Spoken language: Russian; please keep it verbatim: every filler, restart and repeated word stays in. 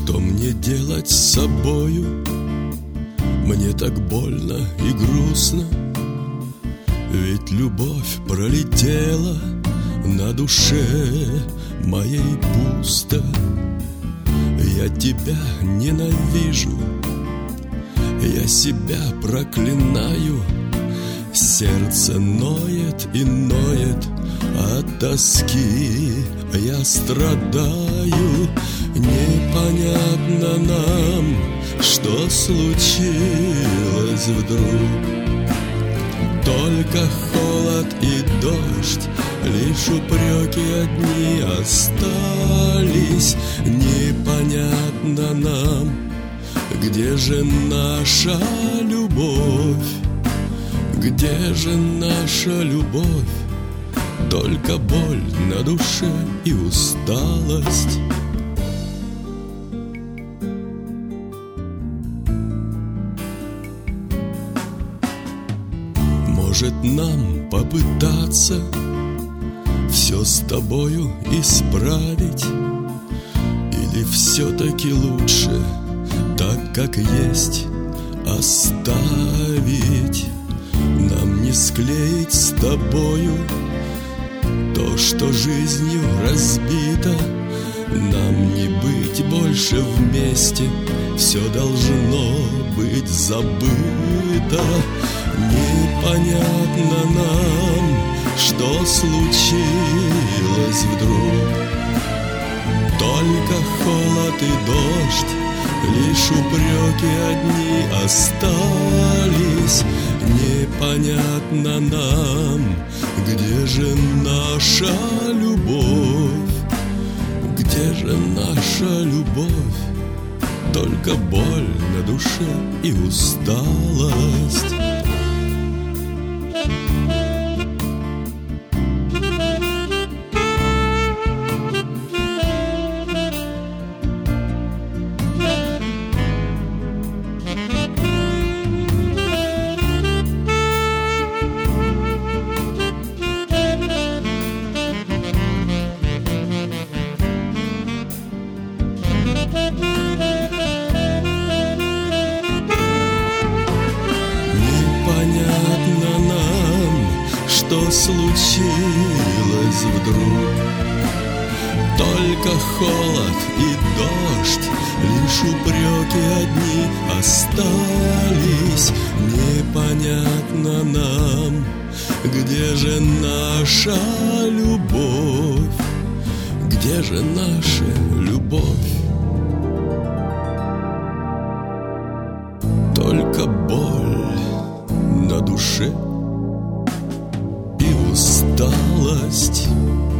Что мне делать с собою? Мне так больно и грустно, ведь любовь пролетела, на душе моей пусто. Я тебя ненавижу, я себя проклинаю. Сердце ноет и ноет от тоски, я страдаю. Непонятно нам, что случилось вдруг. Только холод и дождь, лишь упреки одни остались. Непонятно нам, где же наша любовь? Где же наша любовь? Только боль на душе и усталость. Может, нам попытаться все с тобою исправить? Или все-таки лучше так, как есть, оставить? Нам не склеить с тобою то, что жизнью разбито. Нам не быть больше вместе, все должно быть забыто. Непонятно нам, что случилось вдруг. Только холод и дождь, лишь упреки одни остались. Непонятно нам, где же наша любовь? Где же наша любовь? Только боль на душе и усталость. Непонятно нам, что случилось вдруг. Только холод и дождь, лишь упреки одни остались. Непонятно нам, где же наша любовь? Где же наша любовь? Только боль на душе и усталость.